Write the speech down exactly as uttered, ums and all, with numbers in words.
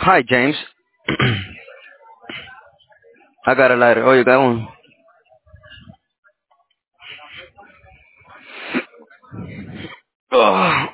Hi, James. I got a lighter. Oh, you got one? Ugh.